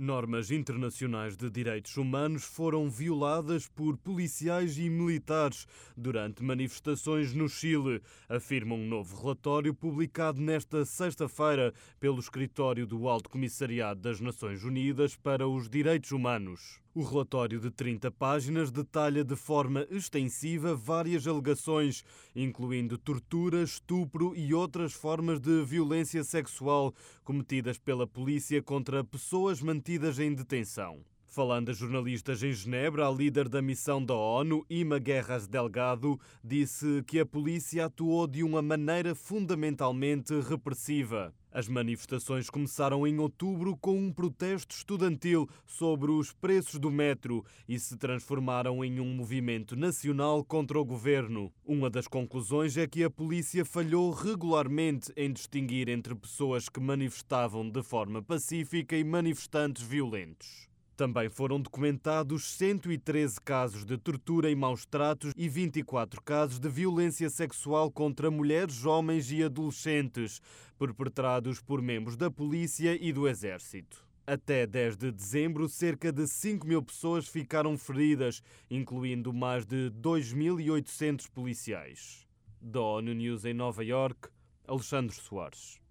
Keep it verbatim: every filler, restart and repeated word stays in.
Normas internacionais de direitos humanos foram violadas por policiais e militares durante manifestações no Chile, afirma um novo relatório publicado nesta sexta-feira pelo Escritório do Alto Comissariado das Nações Unidas para os Direitos Humanos. O relatório de trinta páginas detalha de forma extensiva várias alegações, incluindo tortura, estupro e outras formas de violência sexual cometidas pela polícia contra pessoas mantidas em detenção. Falando a jornalistas em Genebra, a líder da missão da ONU, Ima Guerras Delgado, disse que a polícia atuou de uma maneira fundamentalmente repressiva. As manifestações começaram em outubro com um protesto estudantil sobre os preços do metro e se transformaram em um movimento nacional contra o governo. Uma das conclusões é que a polícia falhou regularmente em distinguir entre pessoas que manifestavam de forma pacífica e manifestantes violentos. Também foram documentados cento e treze casos de tortura e maus-tratos e vinte e quatro casos de violência sexual contra mulheres, homens e adolescentes, perpetrados por membros da polícia e do exército. Até dez de dezembro, cerca de cinco mil pessoas ficaram feridas, incluindo mais de dois mil e oitocentos policiais. Da ONU News em Nova Iorque, Alexandre Soares.